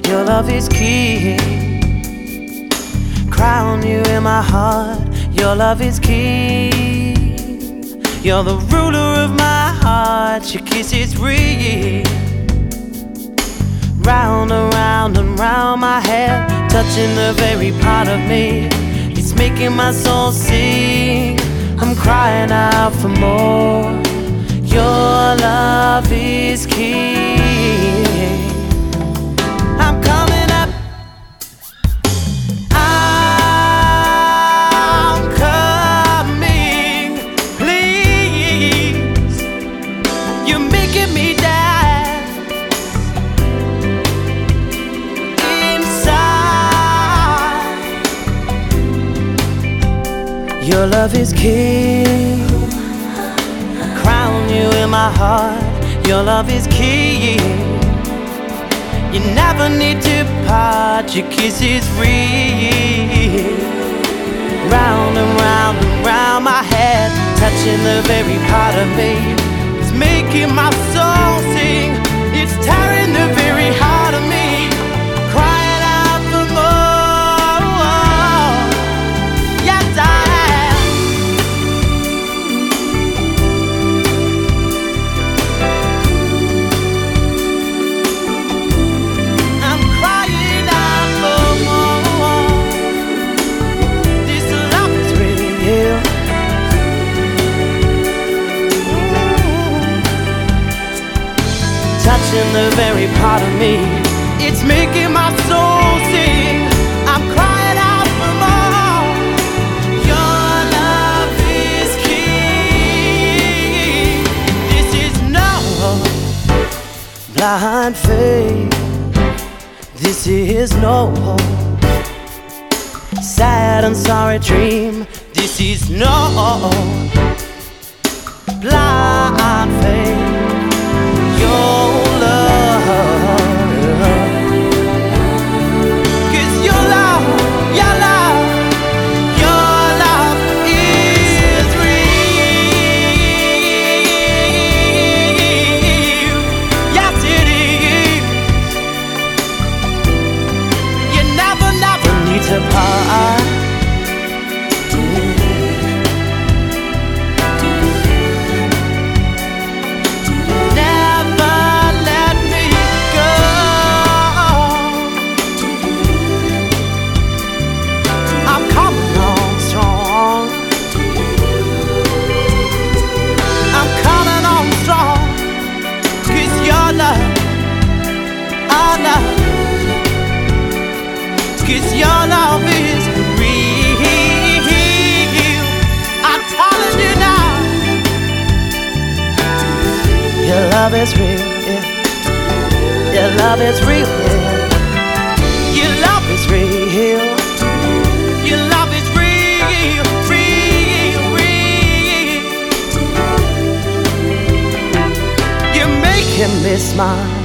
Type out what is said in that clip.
Your love is king. Crown you in my heart. Your love is king. You're the ruler of my heart. Your kiss is real. Round and round and round my head, touching the very part of me. It's making my soul sing. I'm crying out for more. Your love is king. I'm coming up. I'm coming. Please, you're making me dance inside. Your love is king. Crown you in my heart. Your love is king. You never need to part. Your kiss is real. Round and round and round my head, touching the very part of me. It's making my soul sing. It's tearing the very heart of me, crying out for more. Yes, I am. I'm crying out for more. This love is real. Touching the very part of me, it's making my soul sing. I'm crying out for more. Your love is king. This is no blind faith. This is no sad and sorry dream. This is no blind faith. Your love, 'cause your love is real. Yes, it is. You never need to part. Cause your love is real. I'm telling you now. Your love is real, yeah. Your love is real, yeah. Your love is real. Your love is real, real, real. You're making me smile.